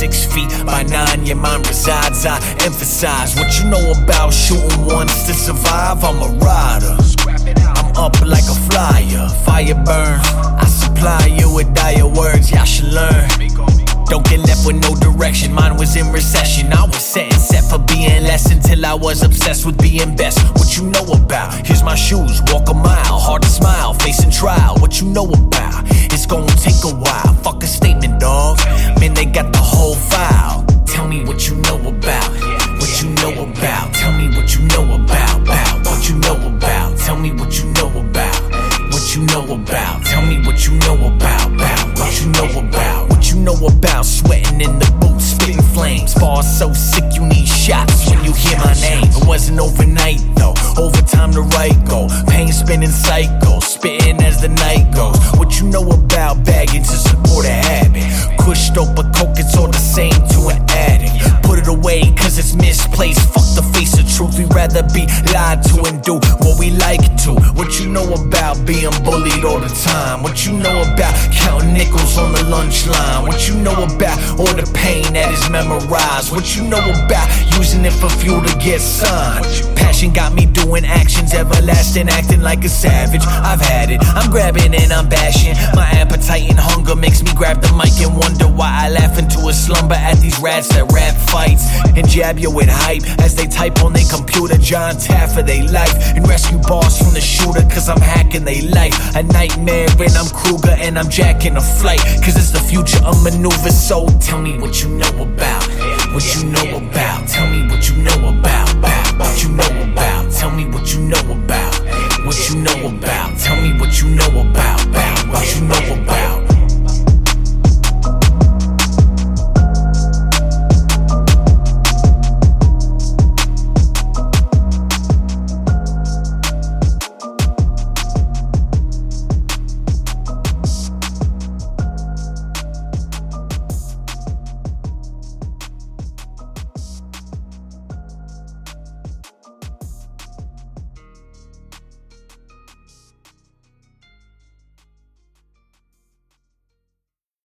6 feet by 9, your mind resides. I emphasize what you know about shooting once to survive. I'm a rider, I'm up like a flyer. Fire burns, I supply you with dire words, y'all should learn. Don't get left with no direction, mine was in recession. I was set and set for being less until I was obsessed with being best. What you know about? Here's my shoes, walk a mile, hard to smile, facing trial. What you know about? It's gonna take a while, fuck a statement, dog. Man, they got the whole file. Tell me what you know about, what you know about. Tell me what you know about, what you know about. Tell me what you know about, what you know about. Tell me what you know about, what you know about. What you know about sweating in the booth, spitting flames. Bars so sick you need shots when you hear my name. It wasn't overnight though, overtime to write go. Pain spinning cycles, spitting as the night goes. What you know about baggage to support a habit. Kush, dope, or coke, it's all the same to an addict. Put it away cause it's misplaced, fuck the face of truth. We'd rather be lied to and do what we like to. What you know about being bullied all the time? What you know about counting nickels on the lunch line? What you know about all the pain that is memorized? What you know about using it for fuel to get signed? Passion got me doing actions everlasting, acting like a savage. I've had it, I'm grabbing and I'm bashing. My appetite and hunger makes me grab the mic and wonder why I laugh into a slumber at these rats that rap fights and jab you with hype as they type on their computer. John Taffer they life and rescue bars from the shooter cause I'm hacking they life. A nightmare and I'm Kruger and I'm jacking a flight cause it's the future of maneuvers. So tell me what you know about, what you know about. Tell me what you know about, what you know about. Tell me what you know about, what you know about. Tell me what you know about, what you know about.